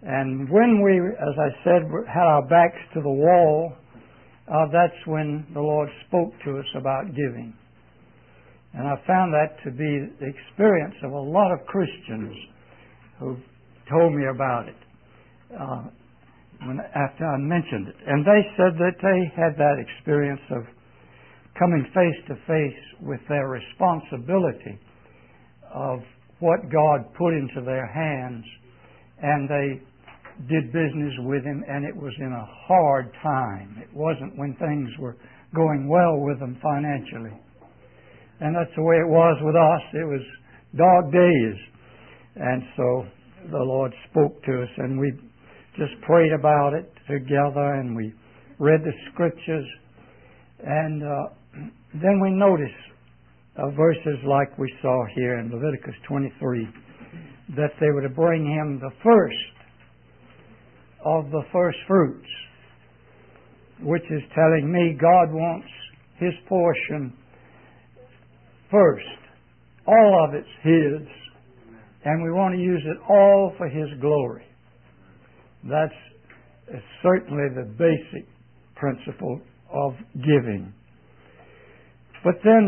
And when we, as I said, had our backs to the wall, that's when the Lord spoke to us about giving. And I found that to be the experience of a lot of Christians who told me about it after I mentioned it. And they said that they had that experience of coming face to face with their responsibility of what God put into their hands, and they did business with Him, and it was in a hard time. It wasn't when things were going well with them financially. And that's the way it was with us. It was dog days. And so the Lord spoke to us, and we just prayed about it together, and we read the Scriptures, and then we noticed verses like we saw here in Leviticus 23, that they were to bring Him the first of the first fruits, which is telling me God wants His portion first. All of it's His, and we want to use it all for His glory. That's certainly the basic principle of giving. But then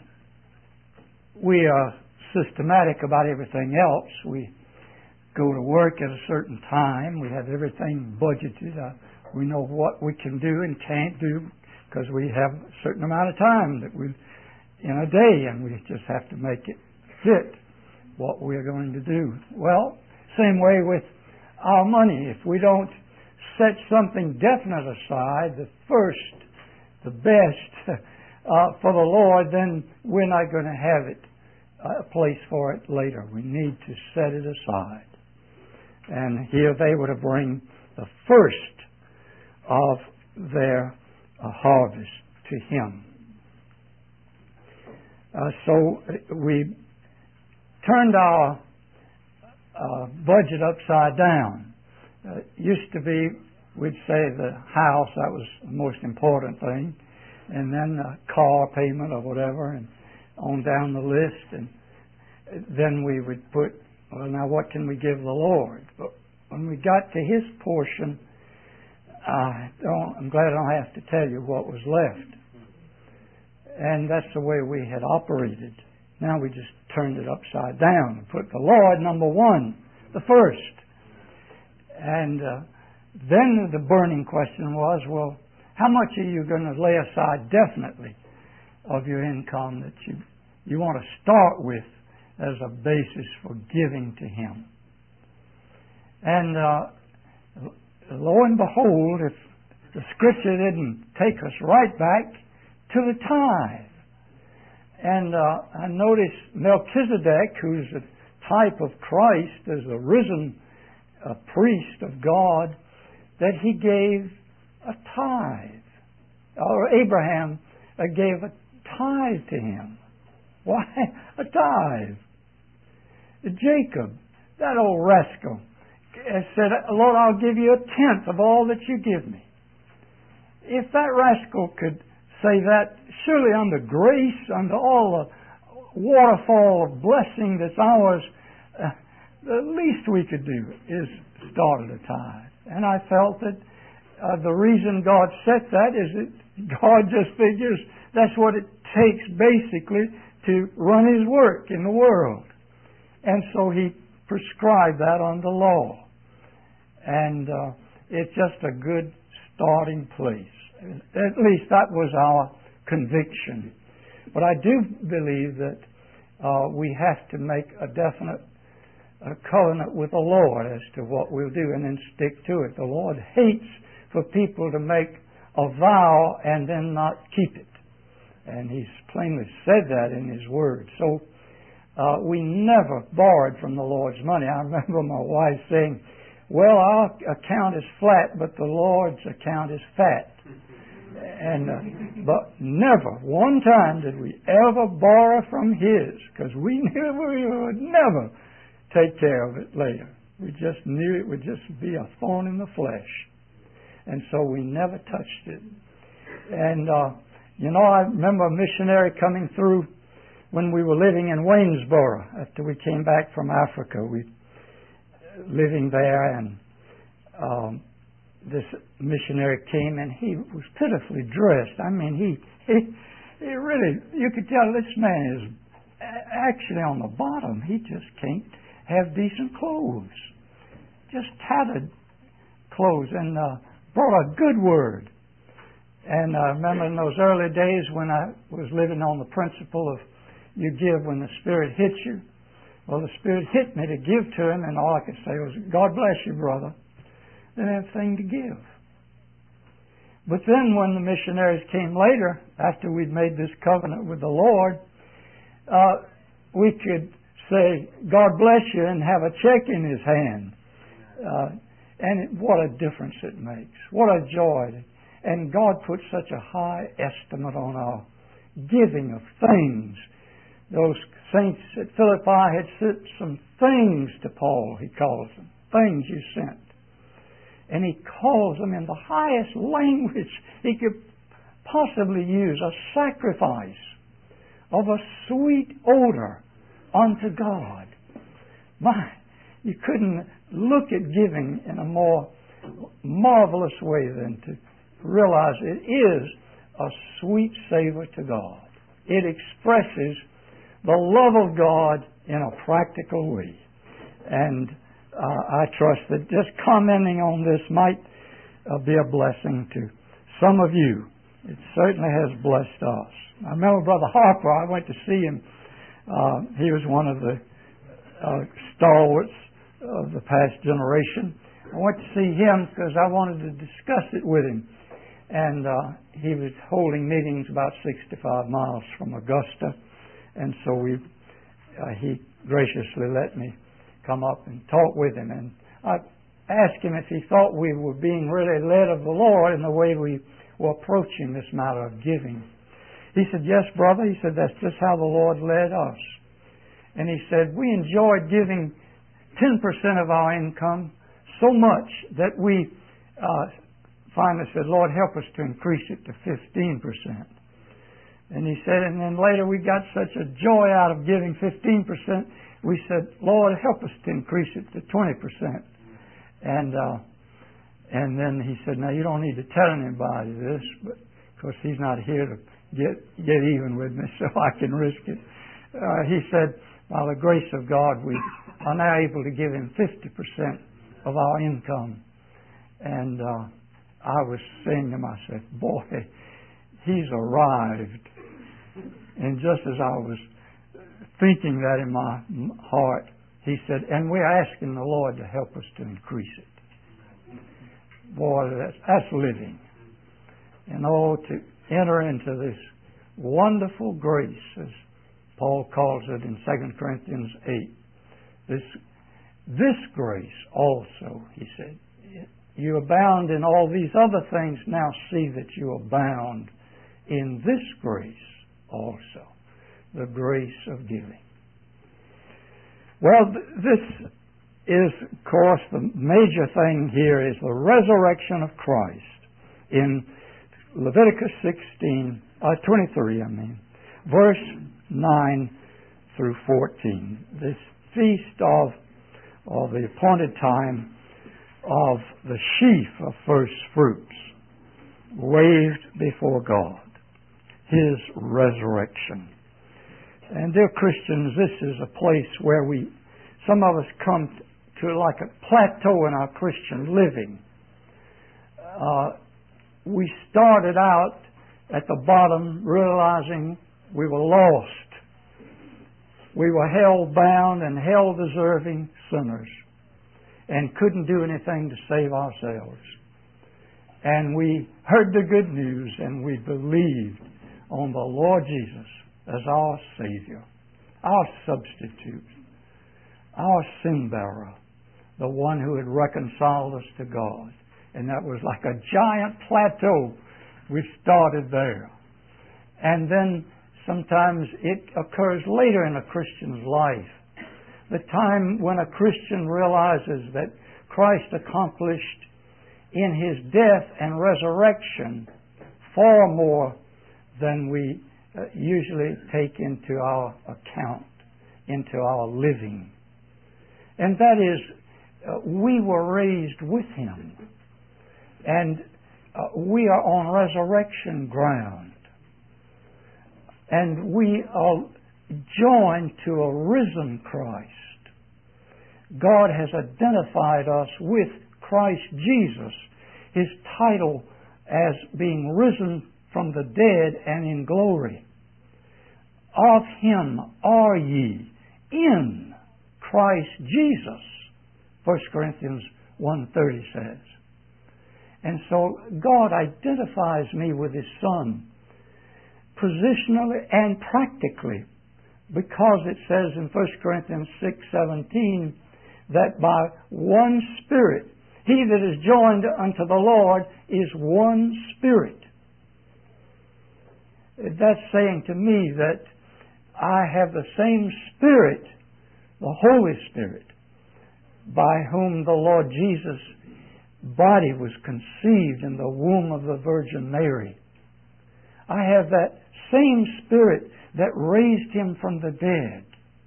we are systematic about everything else. We go to work at a certain time. We have everything budgeted. We know what we can do and can't do because we have a certain amount of time that we in a day, and we just have to make it fit what we're going to do. Well, same way with our money. If we don't set something definite aside, the first, the best for the Lord, then we're not going to have it, a place for it later. We need to set it aside. And here they were to bring the first of their harvest to Him. So we turned our budget upside down. Used to be, we'd say the house, that was the most important thing, and then a car payment or whatever, and on down the list, and then we would put, well, now what can we give the Lord? But when we got to His portion, I'm glad I don't have to tell you what was left. And that's the way we had operated. Now we just turned it upside down and put the Lord number one, the first. And then the burning question was, well, how much are you going to lay aside definitely of your income that you want to start with as a basis for giving to Him? And lo and behold, if the Scripture didn't take us right back to the tithe. And I noticed Melchizedek, who's a type of Christ as a risen priest of God, that he gave a tithe. Or Abraham gave a tithe to him. Why a tithe? Jacob, that old rascal, said, Lord, I'll give you 1/10 of all that you give me. If that rascal could say that, surely under grace, under all the waterfall of blessing that's ours, the least we could do is start at a tithe. And I felt that the reason God set that is that God just figures that's what it takes basically to run His work in the world. And so He prescribed that on the law. And it's just a good starting place. At least that was our conviction. But I do believe that we have to make a definite covenant with the Lord as to what we'll do and then stick to it. The Lord hates for people to make a vow and then not keep it. And He's plainly said that in His Word. So we never borrowed from the Lord's money. I remember my wife saying, well, our account is flat, but the Lord's account is fat. And but never, one time did we ever borrow from His, because we knew we would never take care of it later. We just knew it would just be a thorn in the flesh. And so we never touched it. And, I remember a missionary coming through when we were living in Waynesboro after we came back from Africa. We living there, and this missionary came, and he was pitifully dressed. I mean, he really, you could tell this man is actually on the bottom. He just can't have decent clothes. Just tattered clothes, and brought a good word. And I remember in those early days when I was living on the principle of you give when the Spirit hits you. Well, the Spirit hit me to give to him, and all I could say was, God bless you, brother. Didn't have anything to give. But then when the missionaries came later, after we'd made this covenant with the Lord, we could say, God bless you, and have a check in his hand. And what a difference it makes. What a joy. And God put such a high estimate on our giving of things. Those saints at Philippi had sent some things to Paul, he calls them. Things you sent. And he calls them in the highest language he could possibly use, a sacrifice of a sweet odor unto God. My, you couldn't look at giving in a more marvelous way than to realize it is a sweet savor to God. It expresses the love of God in a practical way. And I trust that just commenting on this might be a blessing to some of you. It certainly has blessed us. I remember Brother Harper, I went to see him. He was one of the stalwarts of the past generation. I went to see him because I wanted to discuss it with him. And he was holding meetings about 65 miles from Augusta. And so he graciously let me come up and talk with him. And I asked him if he thought we were being really led of the Lord in the way we were approaching this matter of giving. He said, yes, brother. He said, that's just how the Lord led us. And he said, we enjoyed giving 10% of our income so much that we finally said, Lord, help us to increase it to 15%. And he said, and then later we got such a joy out of giving 15%, we said, Lord, help us to increase it to 20%. And then he said, now you don't need to tell anybody this, but of course he's not here to get even with me, so I can risk it. He said, by the grace of God, we are now able to give him 50% of our income. And I was saying to myself, boy, he's arrived. And just as I was thinking that in my heart, he said, and we're asking the Lord to help us to increase it. Boy, that's living. And to enter into this wonderful grace, as Paul calls it in 2 Corinthians 8. This grace also, he said, you abound in all these other things, now see that you abound in this grace also, the grace of giving. Well, this is, of course, the major thing here is the resurrection of Christ. In Leviticus 23, verse 9 through 14. This feast of the appointed time of the sheaf of first fruits, waved before God, His resurrection. And dear Christians, this is a place where some of us come to like a plateau in our Christian living. We started out at the bottom realizing we were lost. We were hell-bound and hell-deserving sinners and couldn't do anything to save ourselves. And we heard the good news and we believed on the Lord Jesus as our Savior, our substitute, our sin-bearer, the one who had reconciled us to God. And that was like a giant plateau. We started there. And then sometimes it occurs later in a Christian's life. The time when a Christian realizes that Christ accomplished in His death and resurrection far more than we usually take into our account, into our living. And that is we were raised with Him. And we are on resurrection ground. And we are joined to a risen Christ. God has identified us with Christ Jesus, His title as being risen from the dead and in glory. Of Him are ye in Christ Jesus, 1 Corinthians 1:30 says. And so God identifies me with His Son positionally and practically, because it says in 1 Corinthians 6:17 that by one Spirit, he that is joined unto the Lord is one Spirit. That's saying to me that I have the same Spirit, the Holy Spirit, by whom the Lord Jesus' body was conceived in the womb of the Virgin Mary. I have that same Spirit that raised Him from the dead.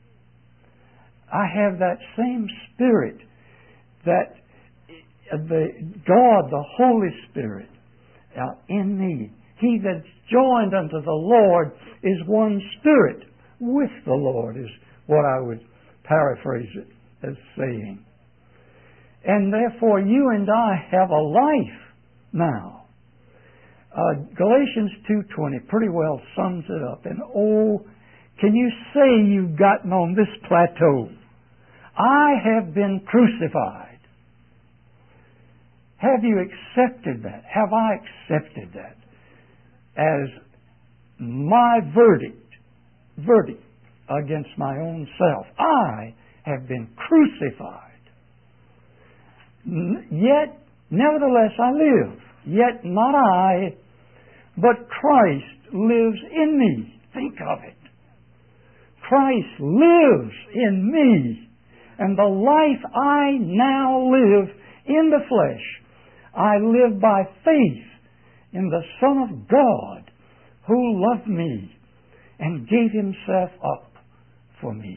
I have that same Spirit that the God, the Holy Spirit, in me. He that's joined unto the Lord is one Spirit with the Lord, is what I would paraphrase it as saying. And therefore you and I have a life now. Galatians 2:20 pretty well sums it up. And oh, can you say you've gotten on this plateau? I have been crucified. Have you accepted that? Have I accepted that as my verdict against my own self? I have been crucified. Yet, nevertheless, I live. Yet not I, but Christ lives in me. Think of it. Christ lives in me. And the life I now live in the flesh, I live by faith in the Son of God who loved me and gave Himself up for me.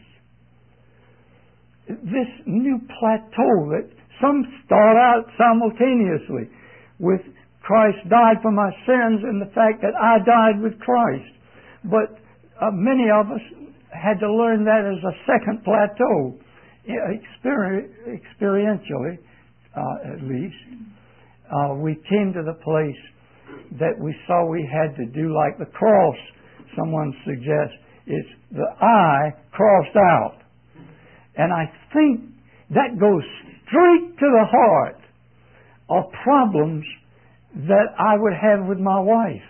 This new plateau that some start out simultaneously with Christ died for my sins and the fact that I died with Christ. But many of us had to learn that as a second plateau, experientially at least. We came to the place that we saw we had to do like the cross. Someone suggests it's the I crossed out. And I think that goes straight to the heart of problems that I would have with my wife,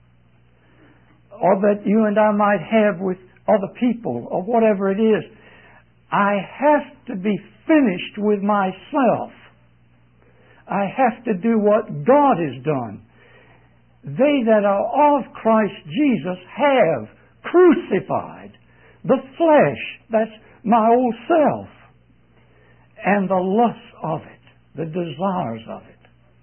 or that you and I might have with other people, or whatever it is. I have to be finished with myself. I have to do what God has done. They that are of Christ Jesus have crucified the flesh, that's my old self, and the lusts of it, the desires of it.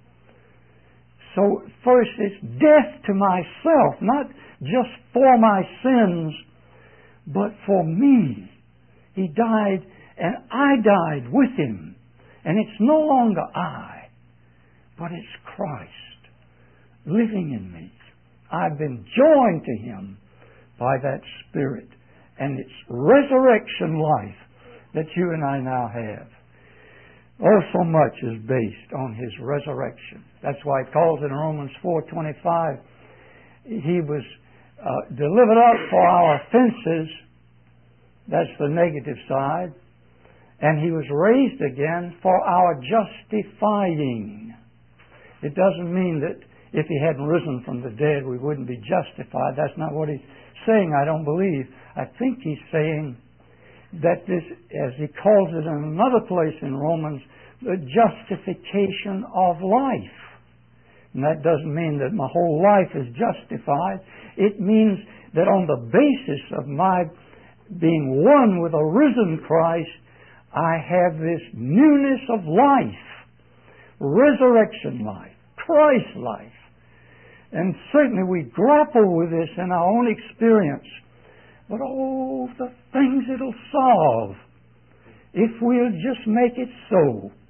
So first it's death to myself, not just for my sins, but for me. He died and I died with Him. And it's no longer I, but it's Christ living in me. I've been joined to Him by that Spirit. And it's resurrection life that you and I now have. Oh, so much is based on His resurrection. That's why it calls in Romans 4:25, He was delivered up for our offenses. That's the negative side. And He was raised again for our justifying. It doesn't mean that if He hadn't risen from the dead, we wouldn't be justified. That's not what He's saying, I don't believe. I think He's saying that this, as He calls it in another place in Romans, the justification of life. And that doesn't mean that my whole life is justified. It means that on the basis of my being one with a risen Christ, I have this newness of life, resurrection life, Christ life. And certainly we grapple with this in our own experience. But oh, the things it'll solve if we'll just make it so.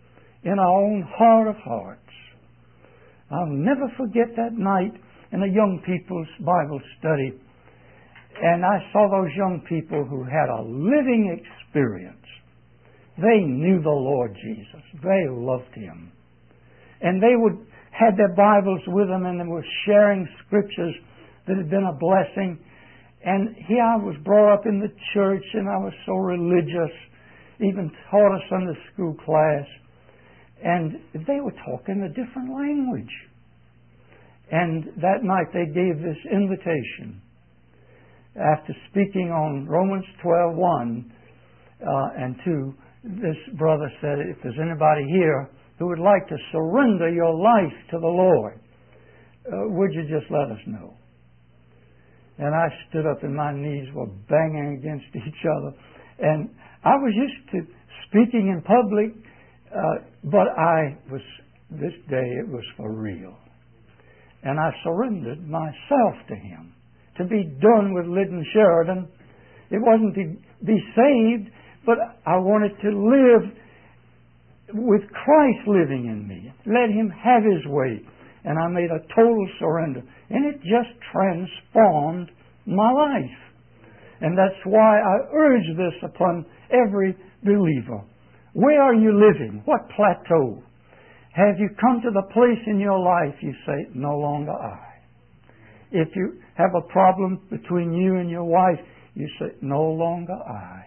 in our own heart of hearts. I'll never forget that night in a young people's Bible study, and I saw those young people who had a living experience. They knew the Lord Jesus. They loved Him. And they had their Bibles with them, and they were sharing scriptures that had been a blessing. And here I was brought up in the church, and I was so religious, even taught a Sunday school class. And they were talking a different language. And that night they gave this invitation. After speaking on Romans 12:1 and 2, this brother said, if there's anybody here who would like to surrender your life to the Lord, would you just let us know? And I stood up and my knees were banging against each other. And I was used to speaking in public, but this day it was for real. And I surrendered myself to Him to be done with Liddon Sheridan. It wasn't to be saved, but I wanted to live with Christ living in me. Let Him have His way. And I made a total surrender. And it just transformed my life. And that's why I urge this upon every believer. Where are you living? What plateau? Have you come to the place in your life you say, no longer I? If you have a problem between you and your wife, you say, no longer I.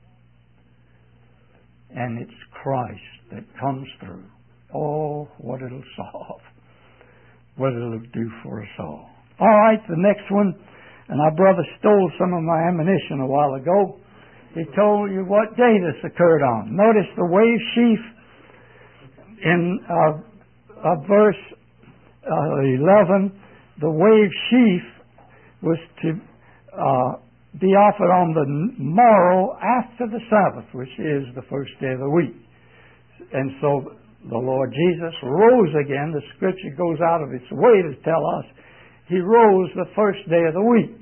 And it's Christ that comes through. Oh, what it'll solve. What it'll do for us all. All right, the next one. And our brother stole some of my ammunition a while ago. He told you what day this occurred on. Notice the wave sheaf in verse 11. The wave sheaf was to be offered on the morrow after the Sabbath, which is the first day of the week. And so the Lord Jesus rose again. The Scripture goes out of its way to tell us He rose the first day of the week.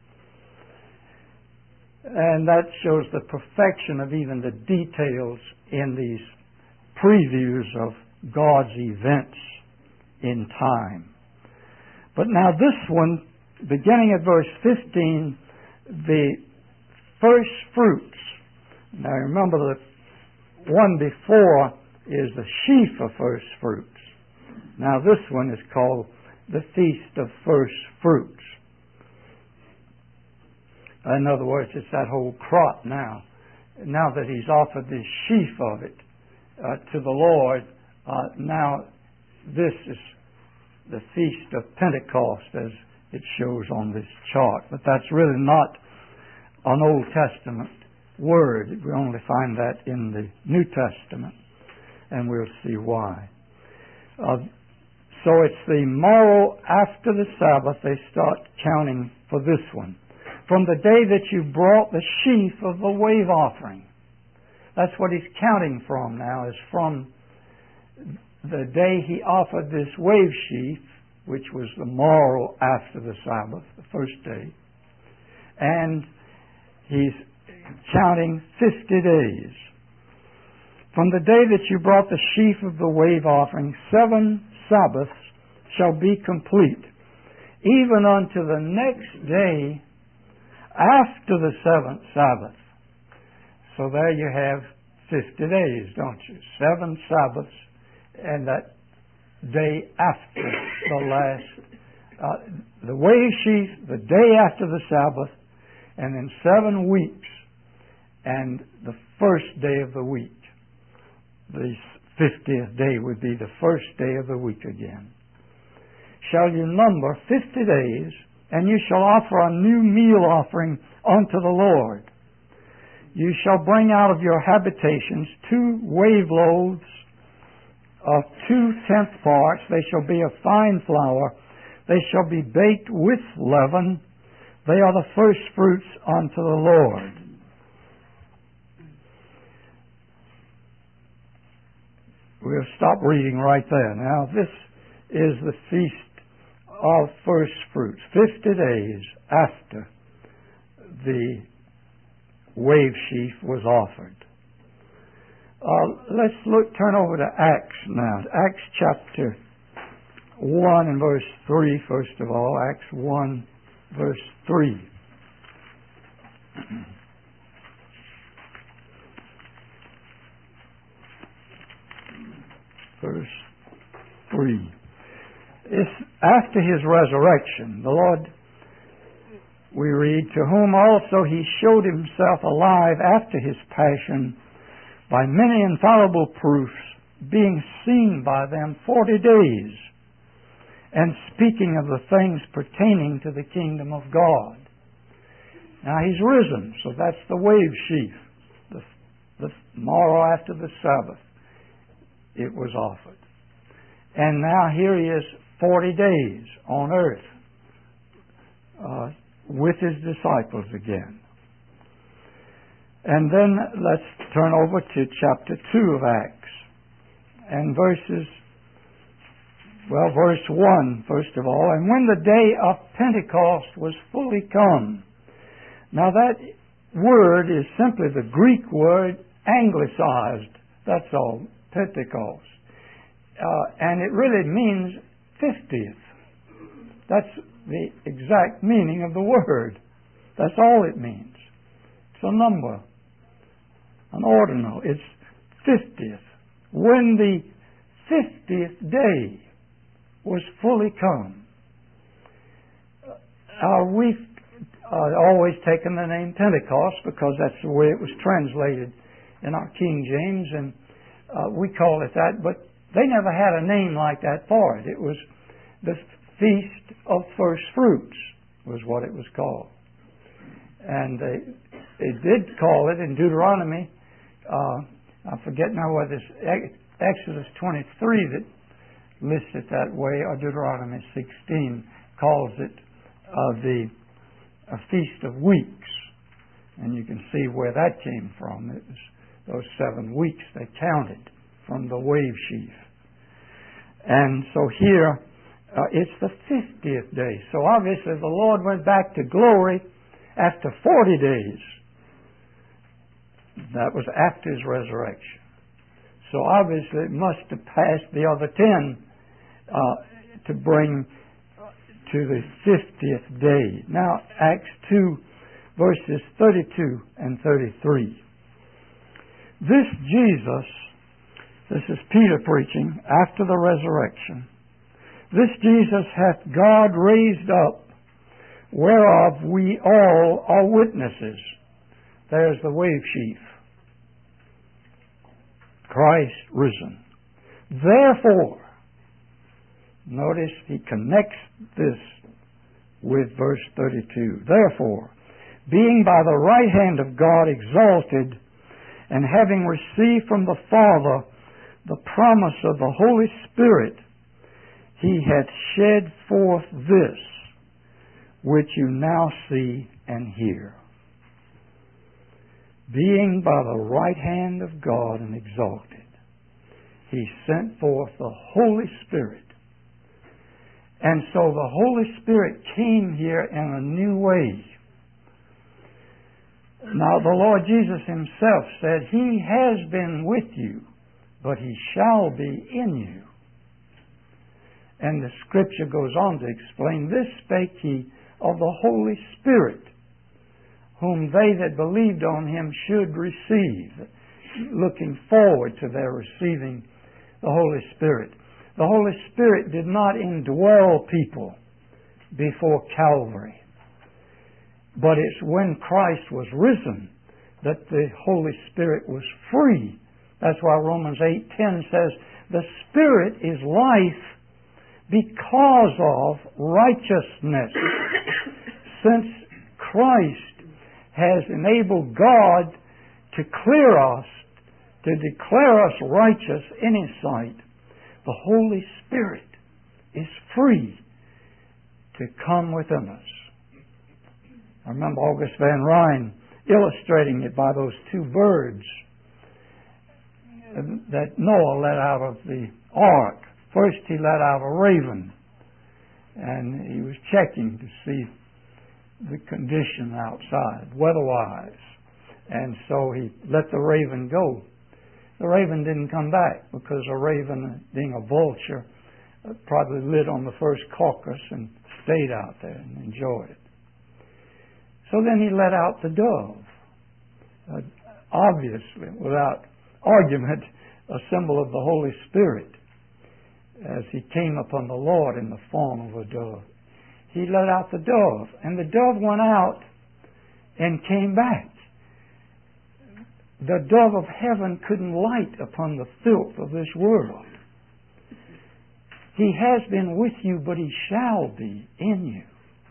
And that shows the perfection of even the details in these previews of God's events in time. But now this one, beginning at verse 15, the first fruits. Now remember the one before is the sheaf of first fruits. Now this one is called the Feast of First Fruits. In other words, it's that whole crop now. Now that He's offered this sheaf of it to the Lord, now this is the Feast of Pentecost as it shows on this chart. But that's really not an Old Testament word. We only find that in the New Testament, and we'll see why. So it's the morrow after the Sabbath they start counting for this one. From the day that you brought the sheaf of the wave offering. That's what He's counting from now, is from the day He offered this wave sheaf, which was the morrow after the Sabbath, the first day. And He's counting 50 days. From the day that you brought the sheaf of the wave offering, 7 Sabbaths shall be complete, even unto the next day after the 7th Sabbath. So there you have 50 days, don't you? 7 Sabbaths, and that day after the last, the wave sheaf, the day after the Sabbath, and then 7 weeks, and the first day of the week. The 50th day would be the first day of the week again. Shall you number 50 days, and you shall offer a new meal offering unto the Lord. You shall bring out of your habitations 2 wave loaves of 2/10 parts. They shall be of fine flour. They shall be baked with leaven. They are the first fruits unto the Lord. We'll stop reading right there. Now, this is the Feast of First Fruits, 50 days after the wave sheaf was offered. Let's turn over to Acts now. Acts chapter 1 and verse 3, first of all. Acts 1, verse 3. Verse 3. It's after His resurrection. The Lord, we read, to whom also He showed Himself alive after His passion by many infallible proofs, being seen by them 40 days, and speaking of the things pertaining to the kingdom of God. Now He's risen, so that's the wave sheaf. The morrow after the Sabbath, it was offered. And now here He is 40 days on earth with His disciples again. And then let's turn over to chapter 2 of Acts. And verse 1, first of all. And when the day of Pentecost was fully come. Now that word is simply the Greek word anglicized. That's all, Pentecost. And it really means 50th. That's the exact meaning of the word. That's all it means. It's a number. An ordinal. It's 50th. When the 50th day was fully come. We've always taken the name Pentecost because that's the way it was translated in our King James, and we call it that, but they never had a name like that for it. It was the Feast of First Fruits was what it was called. And they did call it in Deuteronomy, I forget now whether it's Exodus 23 that lists it that way, or Deuteronomy 16 calls it a Feast of Weeks. And you can see where that came from. It was those 7 weeks they counted from the wave sheaf. And so here, it's the 50th day. So obviously the Lord went back to glory after 40 days. That was after His resurrection. So obviously it must have passed the other 10 to bring to the 50th day. Now, Acts 2, verses 32 and 33. This Jesus, this is Peter preaching, after the resurrection, this Jesus hath God raised up, whereof we all are witnesses. There's the wave sheaf. Christ risen. Therefore, notice he connects this with verse 32. Therefore, being by the right hand of God exalted, and having received from the Father the promise of the Holy Spirit, He hath shed forth this, which you now see and hear. Being by the right hand of God and exalted, He sent forth the Holy Spirit. And so the Holy Spirit came here in a new way. Now the Lord Jesus Himself said, He has been with you, but He shall be in you. And the Scripture goes on to explain, this spake He of the Holy Spirit, whom they that believed on Him should receive, looking forward to their receiving the Holy Spirit. The Holy Spirit did not indwell people before Calvary. But it's when Christ was risen that the Holy Spirit was free. That's why Romans 8:10 says, the Spirit is life because of righteousness. Since Christ has enabled God to clear us, to declare us righteous in His sight, the Holy Spirit is free to come within us. I remember August Van Ryn illustrating it by those 2 birds that Noah let out of the ark. First he let out a raven, and he was checking to see the condition outside, weather-wise. And so he let the raven go. The raven didn't come back because a raven, being a vulture, probably lit on the first carcass and stayed out there and enjoyed it. So then he let out the dove. Obviously, without argument, a symbol of the Holy Spirit, as he came upon the Lord in the form of a dove. He let out the dove, and the dove went out and came back. The dove of heaven couldn't light upon the filth of this world. He has been with you, but he shall be in you.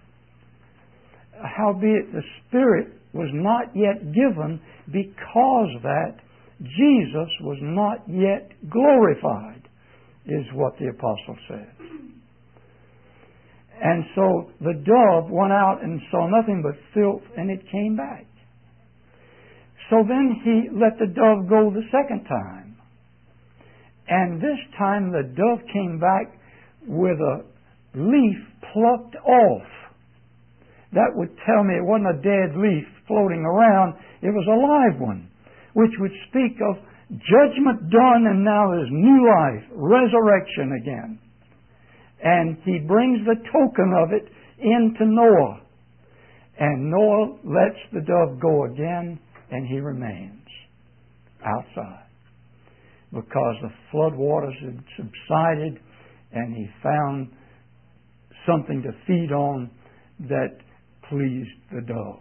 Howbeit the Spirit was not yet given, because that Jesus was not yet glorified, is what the apostle says. And so the dove went out and saw nothing but filth, and it came back. So then he let the dove go the second time. And this time the dove came back with a leaf plucked off. That would tell me it wasn't a dead leaf floating around, it was a live one, which would speak of judgment done, and now there's new life, resurrection again. And he brings the token of it into Noah. And Noah lets the dove go again, and he remains outside, because the flood waters had subsided, and he found something to feed on that pleased the dove.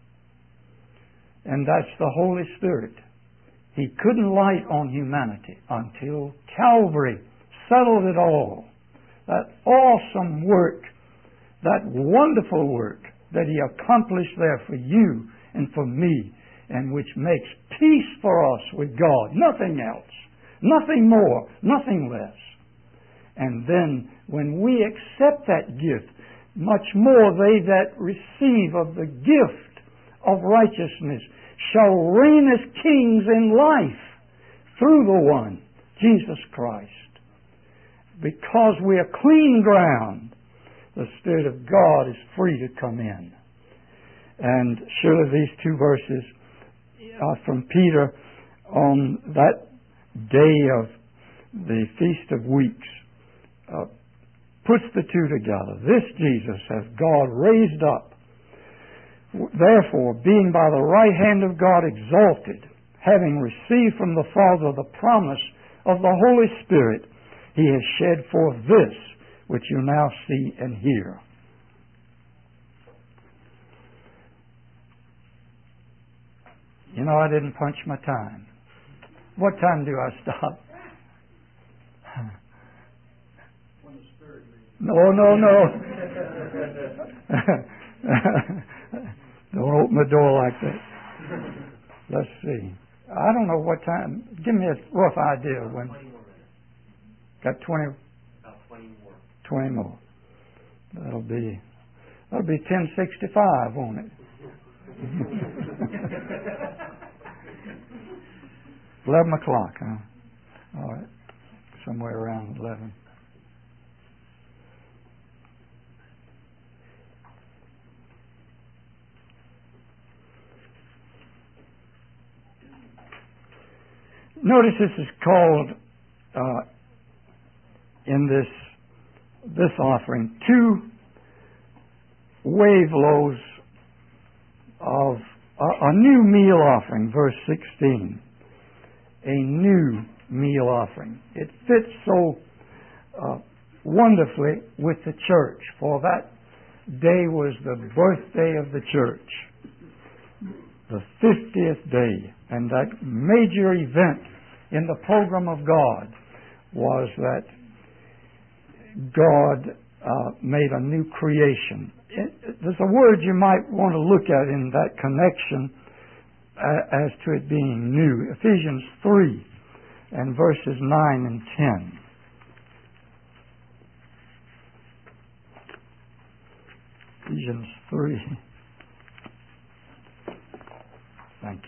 And that's the Holy Spirit. He couldn't light on humanity until Calvary settled it all. That awesome work, that wonderful work that he accomplished there for you and for me, and which makes peace for us with God. Nothing else. Nothing more. Nothing less. And then when we accept that gift, much more they that receive of the gift of righteousness shall reign as kings in life through the one, Jesus Christ. Because we are clean ground, the Spirit of God is free to come in. And surely these two verses are from Peter on that day of the Feast of Weeks. Puts the two together. This Jesus has God raised up. Therefore, being by the right hand of God exalted, having received from the Father the promise of the Holy Spirit, he has shed forth this which you now see and hear. You know, I didn't punch my time. What time do I stop? No. Don't open the door like that. Let's see. I don't know what time. Give me a rough idea of when. Got 20? About 20 more. 20 more. That'll be 10:65, won't it? 11 o'clock, huh? All right. Somewhere around 11. Notice this is called, in this offering, 2 wave loaves of a new meal offering, verse 16. A new meal offering. It fits so wonderfully with the church, for that day was the birthday of the church, the 50th day, and that major event in the program of God was that God made a new creation. There's a word you might want to look at in that connection as to it being new. Ephesians 3 and verses 9 and 10. Ephesians 3. Thank you.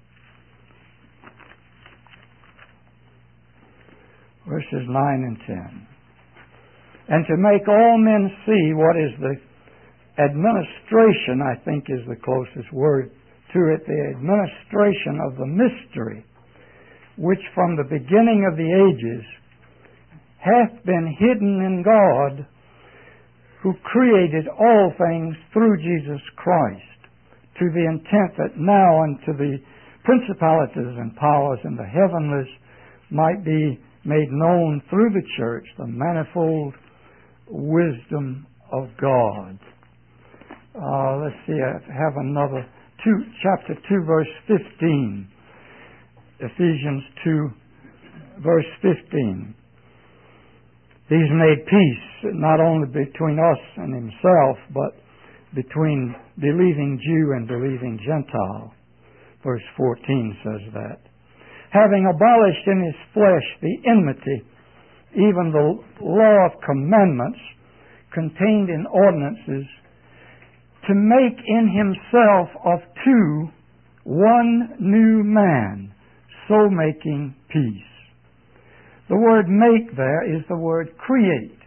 Verses 9 and 10. And to make all men see what is the administration, I think is the closest word to it, the administration of the mystery, which from the beginning of the ages hath been hidden in God, who created all things through Jesus Christ, to the intent that now unto the principalities and powers in the heavenlies might be made known through the church the manifold wisdom of God. Let's see, I have another chapter 2, verse 15. Ephesians 2, verse 15. He's made peace not only between us and himself, but between believing Jew and believing Gentile. Verse 14 says that. Having abolished in his flesh the enmity, even the law of commandments contained in ordinances, to make in himself of two one new man, so making peace. The word make there is the word create.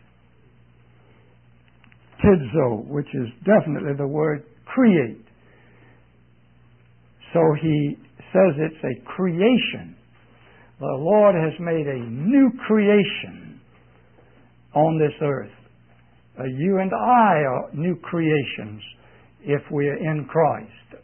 Tidzo, which is definitely the word create. So he says it's a creation. The Lord has made a new creation on this earth. You and I are new creations if we are in Christ.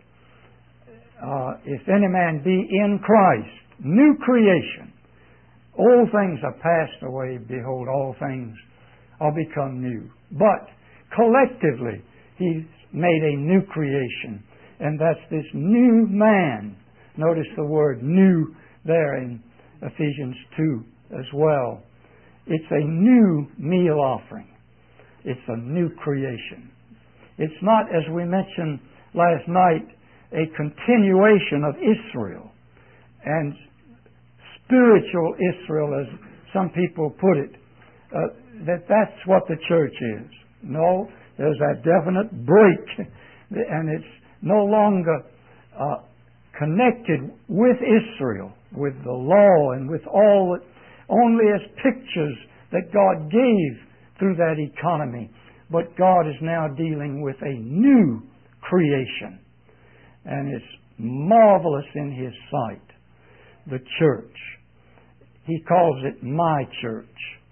If any man be in Christ, new creation. All things are passed away. Behold, all things are become new. But collectively, he's made a new creation. And that's this new man. Notice the word new there in Ephesians 2 as well. It's a new meal offering. It's a new creation. It's not, as we mentioned last night, a continuation of Israel and spiritual Israel, as some people put it, that's what the church is. No, there's that definite break, and it's no longer connected with Israel, with the law, and with all, only as pictures that God gave through that economy. But God is now dealing with a new creation, and it's marvelous in His sight. The church. He calls it my church.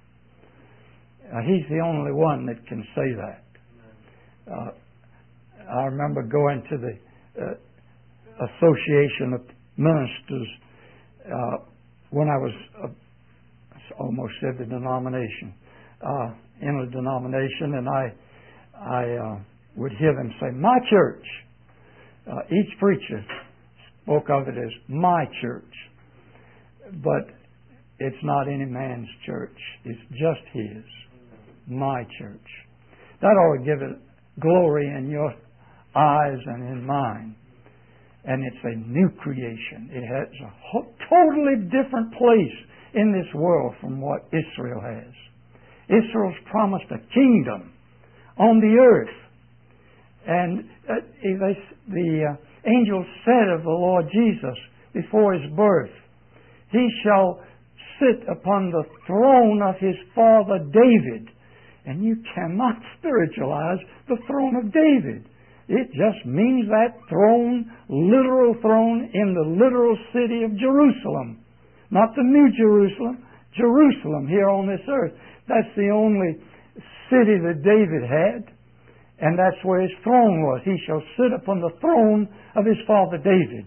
He's the only one that can say that. I remember going to the Association of Ministers when I was almost said the denomination, in a denomination, and I would hear them say, my church. Each preacher spoke of it as my church. But it's not any man's church. It's just His. My church. That ought to give it glory in your eyes and in mine. And it's a new creation. It has a totally different place in this world from what Israel has. Israel's promised a kingdom on the earth. And the angel said of the Lord Jesus before His birth, He shall sit upon the throne of His father David. And you cannot spiritualize the throne of David. It just means that throne, literal throne in the literal city of Jerusalem. Not the New Jerusalem, Jerusalem here on this earth. That's the only city that David had. And that's where his throne was. He shall sit upon the throne of his father David.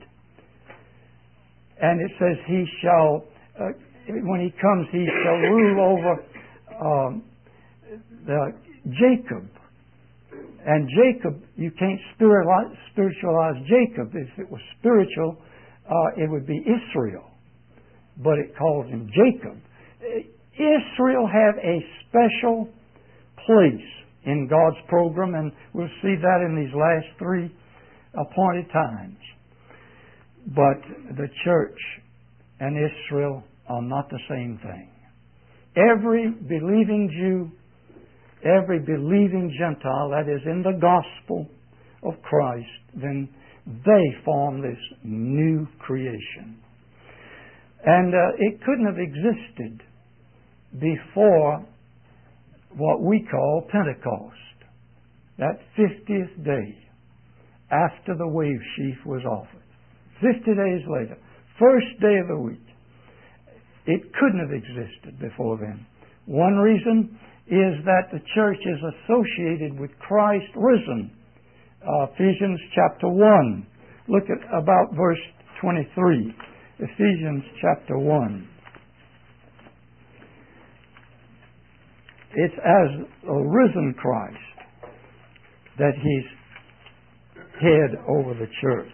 And it says he shall, when he comes, he shall rule over Jacob. And Jacob, you can't spiritualize Jacob. If it was spiritual, it would be Israel. But it calls him Jacob. Israel have a special place in God's program, and we'll see that in these last 3 appointed times. But the church and Israel are not the same thing. Every believing Jew, every believing Gentile that is in the gospel of Christ, then they form this new creation. And it couldn't have existed before what we call Pentecost, that 50th day after the wave sheaf was offered. 50 days later, first day of the week. it couldn't have existed before then. One reason is that the church is associated with Christ risen. Ephesians chapter 1. Look at about verse 23. Ephesians chapter 1. It's as a risen Christ that He's head over the church.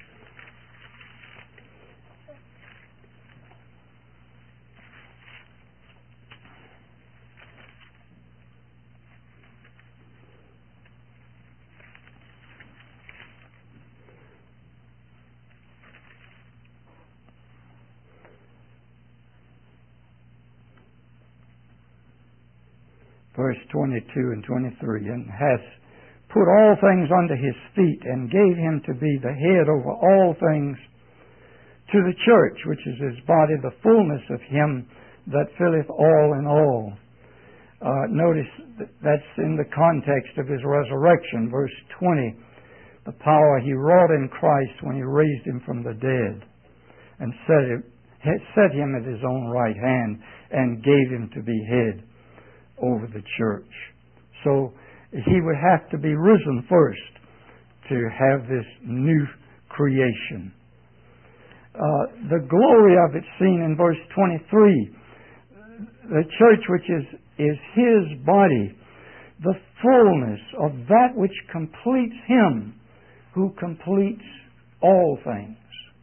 Verse 22 and 23, and hath put all things under His feet, and gave Him to be the head over all things to the church, which is His body, the fullness of Him that filleth all in all. Notice that's in the context of His resurrection. Verse 20, the power He wrought in Christ when He raised Him from the dead, and set Him at His own right hand, and gave Him to be head over the church. So He would have to be risen first to have this new creation. The glory of it seen in verse 23. The church, which is His body, the fullness of that which completes Him who completes all things.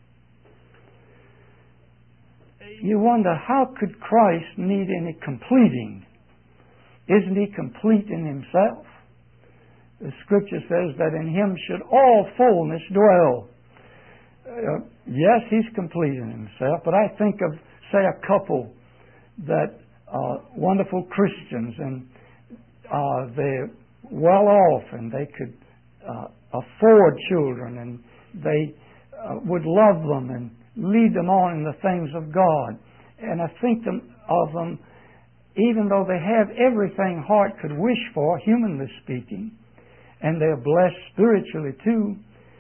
You wonder, how could Christ need any completing? Isn't He complete in Himself? The Scripture says that in Him should all fullness dwell. Yes, He's complete in Himself, but I think of, say, a couple that are wonderful Christians, and they're well off, and they could afford children, and they would love them and lead them on in the things of God. And I think of them, even though they have everything heart could wish for, humanly speaking, and they're blessed spiritually too,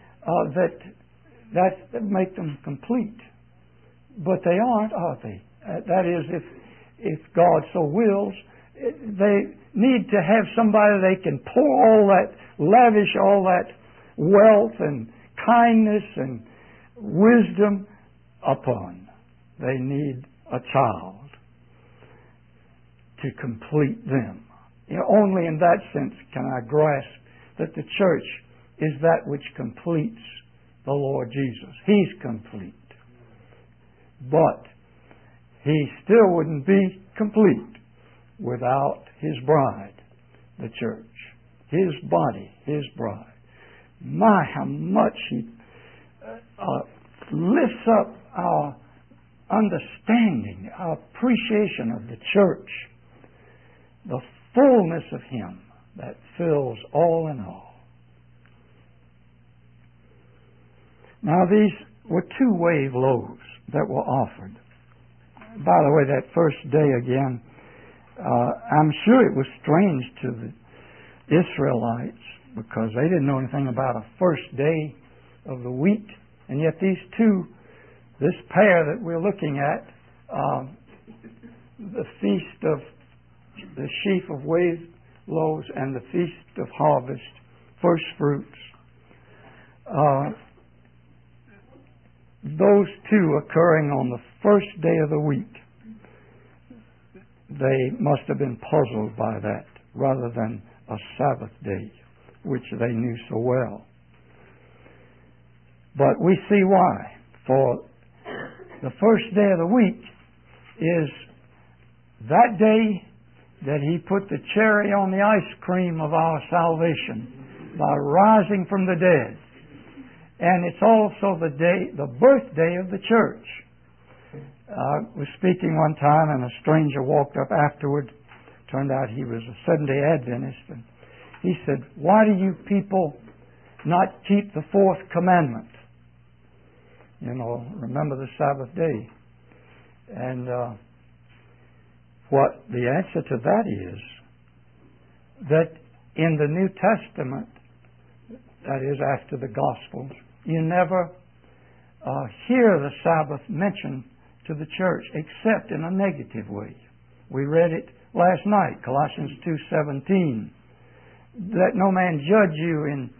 that make them complete. But they aren't, are they? That is, if God so wills, they need to have somebody they can pour all that, lavish all that wealth and kindness and wisdom upon. They need a child to complete them. Only in that sense can I grasp that the church is that which completes the Lord Jesus. He's complete. But He still wouldn't be complete without His bride, the church. His body, His bride. My, how much He lifts up our understanding, our appreciation of the church. The fullness of Him that fills all in all. Now these were 2-wave loaves that were offered. By the way, that first day again, I'm sure it was strange to the Israelites because they didn't know anything about a first day of the week. And yet this pair that we're looking at, the feast of the sheaf of wave loaves and the feast of harvest, first fruits, those two occurring on the first day of the week, they must have been puzzled by that rather than a Sabbath day, which they knew so well. But we see why. For the first day of the week is that day that He put the cherry on the ice cream of our salvation by rising from the dead. And it's also the birthday of the church. I was speaking one time, and a stranger walked up afterward. Turned out he was a Seventh-day Adventist. And he said, "Why do you people not keep the fourth commandment? Remember the Sabbath day." And what the answer to that is, that in the New Testament, that is after the Gospels, you never hear the Sabbath mentioned to the church except in a negative way. We read it last night, Colossians 2:17. Let no man judge you in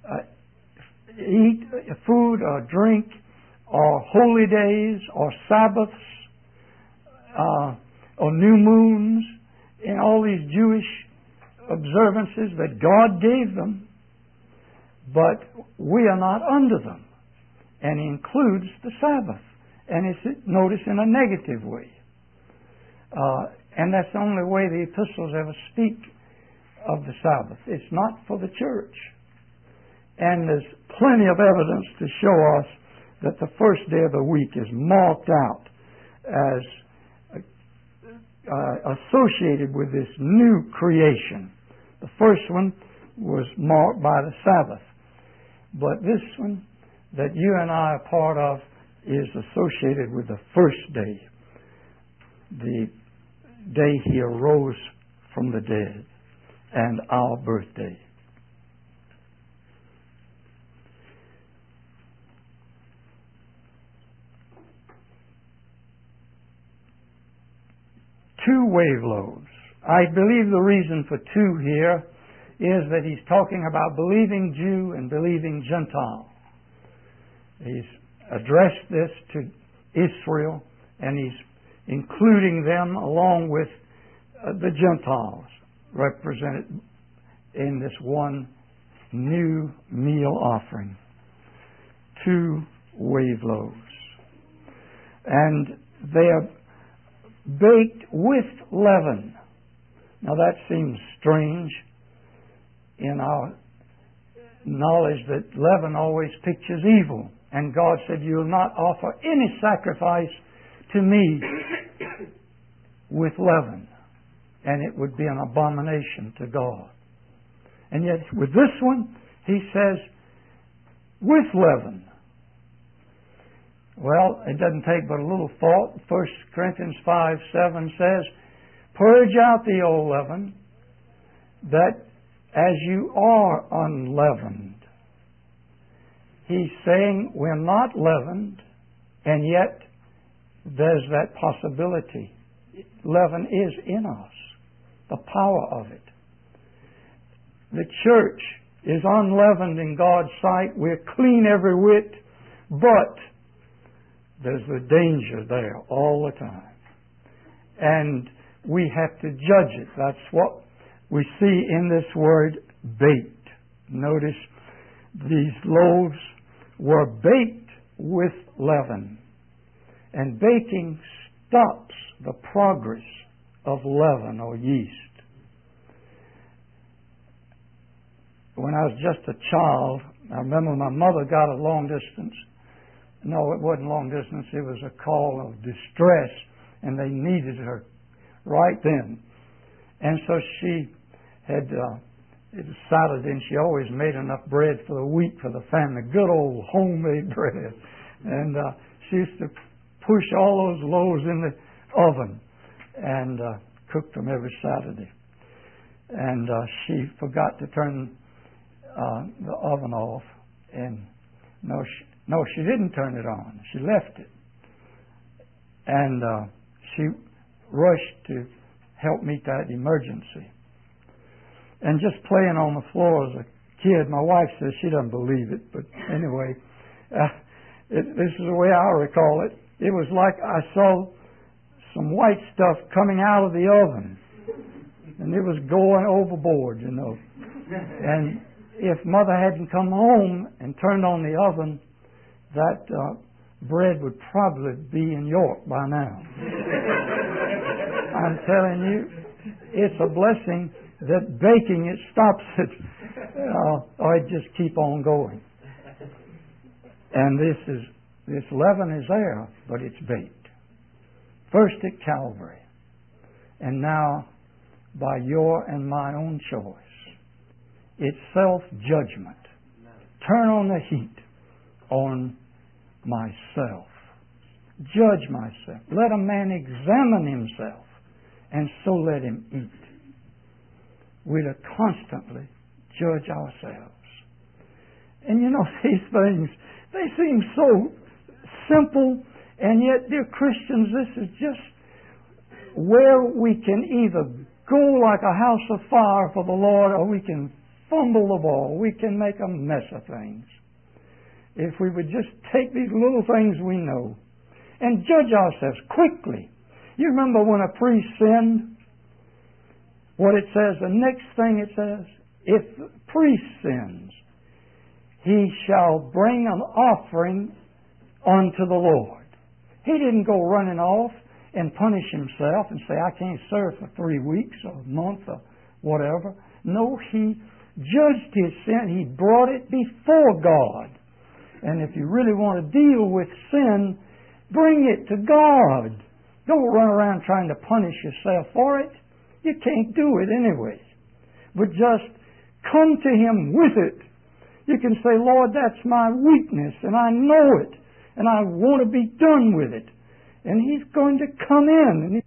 eat, food or drink, or holy days, or Sabbaths, or new moons, and all these Jewish observances that God gave them, but we are not under them. And He includes the Sabbath. And it's, notice, in a negative way. And that's the only way the epistles ever speak of the Sabbath. It's not for the church. And there's plenty of evidence to show us that the first day of the week is marked out as associated with this new creation. The first one was marked by the Sabbath. But this one that you and I are part of is associated with the first day, the day He arose from the dead, and our birthday. Two wave loaves. I believe the reason for two here is that he's talking about believing Jew and believing Gentile. He's addressed this to Israel, and he's including them along with the Gentiles represented in this one new meal offering. Two wave loaves. And they are baked with leaven. Now that seems strange in our knowledge that leaven always pictures evil. And God said, "You will not offer any sacrifice to me with leaven." And it would be an abomination to God. And yet with this one, He says, with leaven. Well, it doesn't take but a little thought. 1 Corinthians 5:7 says, "Purge out the old leaven, that as you are unleavened." He's saying we're not leavened, and yet there's that possibility. Leaven is in us, the power of it. The church is unleavened in God's sight. We're clean every whit, but there's the danger there all the time. And we have to judge it. That's what we see in this word, baked. Notice these loaves were baked with leaven. And baking stops the progress of leaven or yeast. When I was just a child, I remember my mother got a long distance. No, it wasn't long distance. It was a call of distress, and they needed her right then. And so she had, it was Saturday, and she always made enough bread for the week for the family, good old homemade bread. And she used to push all those loaves in the oven and cooked them every Saturday. And she forgot to turn the oven off, and no, she didn't turn it on. She left it. And she rushed to help meet that emergency. And just playing on the floor as a kid, my wife says she doesn't believe it, but anyway, this is the way I recall it. It was like I saw some white stuff coming out of the oven, and it was going overboard, you know. And if Mother hadn't come home and turned on the oven, that bread would probably be in York by now. I'm telling you, it's a blessing that baking it stops it, or it just keep on going. And this leaven is there, but it's baked. First at Calvary, and now by your and my own choice. It's self-judgment. Turn on the heat on myself. Judge myself. Let a man examine himself, and so let him eat. We're to constantly judge ourselves. And you know, these things, they seem so simple And yet, dear Christians, this is just where we can either go like a house of fire for the Lord, or we can fumble the ball. We can make a mess of things. If we would just take these little things we know and judge ourselves quickly. You remember when a priest sinned? What it says, the next thing it says, if the priest sins, he shall bring an offering unto the Lord. He didn't go running off and punish himself and say, I can't serve for 3 weeks or a month or whatever. No, he judged his sin. He brought it before God. And if you really want to deal with sin, bring it to God. Don't run around trying to punish yourself for it. You can't do it anyway. But just come to Him with it. You can say, Lord, that's my weakness, and I know it, and I want to be done with it. And He's going to come in, and